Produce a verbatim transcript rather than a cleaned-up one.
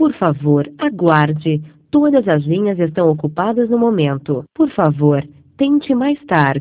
Por favor, aguarde. Todas as linhas estão ocupadas no momento. Por favor, tente mais tarde.